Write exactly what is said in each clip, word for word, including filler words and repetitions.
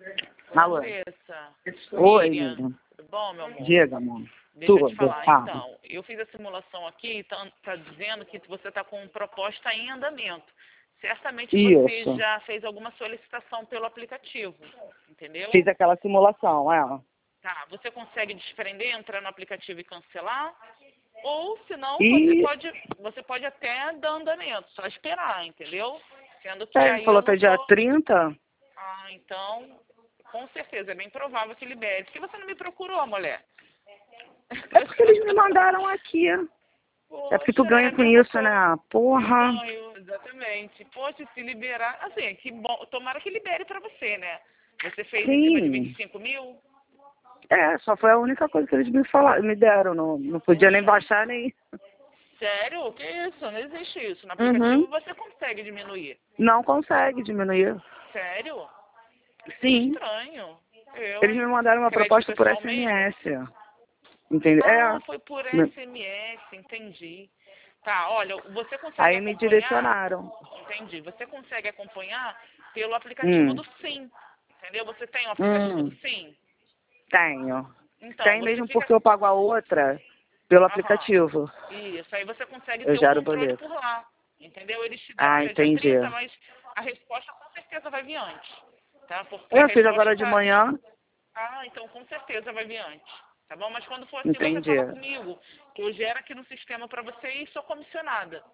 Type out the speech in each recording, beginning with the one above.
Alô? Andressa, Oi, Miriam, Miriam. tudo bom, meu amor? Diga, amor. Deixa eu Tudo, te falar, tá. então, eu fiz a simulação aqui e tá, tá dizendo que você está com proposta em andamento. Certamente você Isso. já fez alguma solicitação pelo aplicativo, entendeu? Fiz aquela simulação, é. Tá, você consegue desprender, entrar no aplicativo e cancelar? Ou, se não, você E pode, você pode até dar andamento, só esperar, entendeu? Sendo que é, ele aí falou eu até não dia tô... trinta. Ah, então, com certeza, é bem provável que libere. Por que você não me procurou, mulher? É porque eles me mandaram aqui. É porque tu Poxa, ganha é com mesmo, isso, pô. né? Porra. Ganho, exatamente. Poxa, se liberar, assim, que bom, tomara que libere pra você, né? Você fez em cima de vinte Sim. e cinco mil? É, só foi a única coisa que eles me falaram, me deram. Não, não podia nem Poxa, baixar nem. sério? Que isso? Não existe isso. No aplicativo Uhum. você consegue diminuir. Não consegue diminuir. Sério? Que Sim. estranho. Eu, Eles hein? me mandaram uma Crédito proposta por pessoal mesmo? S M S. Entendeu? Ah, É. foi por Me- S M S, entendi. Tá, olha, você consegue Aí me acompanhar, direcionaram. entendi, você consegue acompanhar pelo aplicativo Hum. do Sim, entendeu? Você tem o aplicativo do Hum. Sim? Tenho. Então, Tem você mesmo fica... porque eu pago a outra pelo Aham, aplicativo. isso, aí você consegue Eu ter o gero o controle boleto. por lá, entendeu? Eles te deram Ah, até dia entendi. trinta, mas a resposta com certeza vai vir antes, tá? Porque a Eu fiz resposta agora de tá... manhã. Ah, então com certeza vai vir antes, tá bom? Mas quando for assim, você Entendi. fala comigo, que eu gero aqui no sistema pra você e sou comissionada,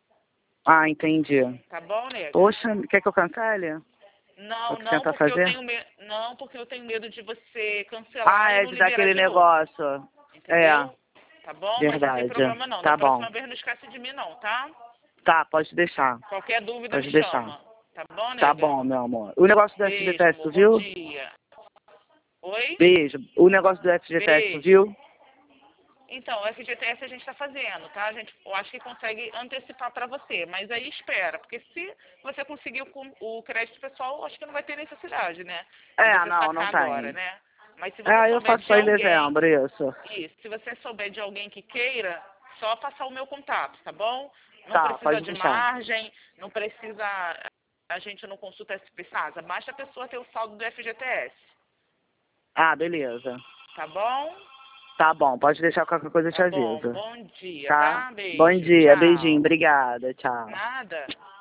Ah, entendi. tá bom, nega? Poxa, quer que eu cancele? Não, Ou tu não, tenta porque eu fazer? tenho medo, não, porque eu tenho medo de você Ah, cancelar e é não de dar liberar aquele de novo, negócio. É, entendeu? Tá bom? Mas sem verdade. problema não. Da Tá bom. próxima vez não esquece de mim não, tá? Tá, pode deixar. Qualquer dúvida me Pode deixar. chama. Tá bom, Tá nega? bom, meu amor. O negócio do Beijo, F G T S, tu amor. Bom viu? dia. Oi? Beijo. O negócio do F G T S, tu Beijo. viu? Então, o F G T S a gente está fazendo, tá? A gente, eu acho que consegue antecipar para você, mas aí espera, porque se você conseguir o, o crédito pessoal, acho que não vai ter necessidade, né? De É, você não, não sacar agora, tem. né? Mas se você Ah, eu souber faço de só em alguém, dezembro, isso. isso, se você souber de alguém que queira, só passar o meu contato, tá bom? Não Tá, precisa pode de deixar. margem, não precisa, a gente não consulta S P Sasa, basta a pessoa ter o saldo do F G T S, Ah, beleza. tá bom? Tá bom, pode deixar qualquer coisa eu te Tá bom, aviso. bom dia, Tá? tá? Bom Beijo, dia, beijinho, tchau. obrigada, tchau. Nada.